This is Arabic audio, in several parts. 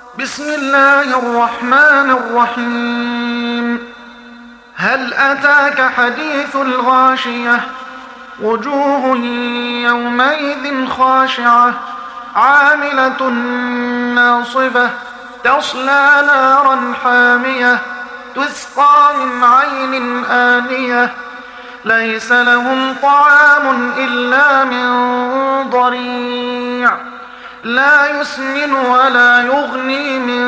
بسم الله الرحمن الرحيم. هل أتاك حديث الغاشية؟ وجوه يومئذ خاشعة عاملة ناصبة تصلى نارا حامية تسقى من عين آنية ليس لهم طعام إلا من ضريع لا يسمن ولا يغني من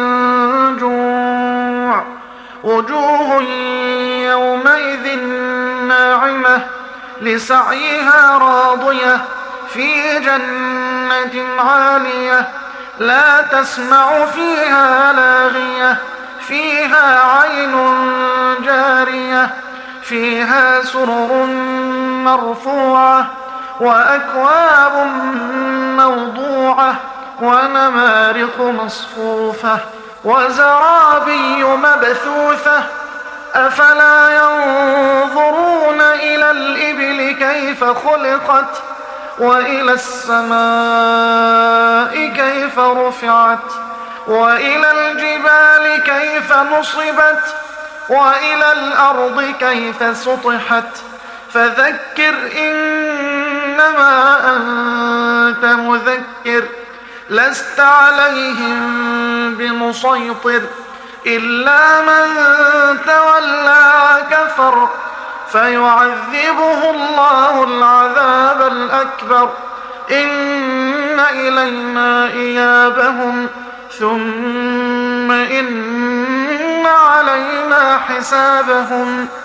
جوع. وجوه يومئذ ناعمة لسعيها راضية في جنة عالية لا تسمع فيها لاغية فيها عين جارية فيها سرر مرفوعة وأكواب موضوعة ونمارق مصفوفة وزرابي مبثوثة. أفلا ينظرون إلى الإبل كيف خلقت وإلى السماء كيف رفعت وإلى الجبال كيف نصبت وإلى الأرض كيف سطحت. فذكر إنما أنت مذكر لست عليهم بمسيطر إلا من تولى وكفر فيعذبه الله العذاب الأكبر. إن إلينا إيابهم ثم إن علينا حسابهم.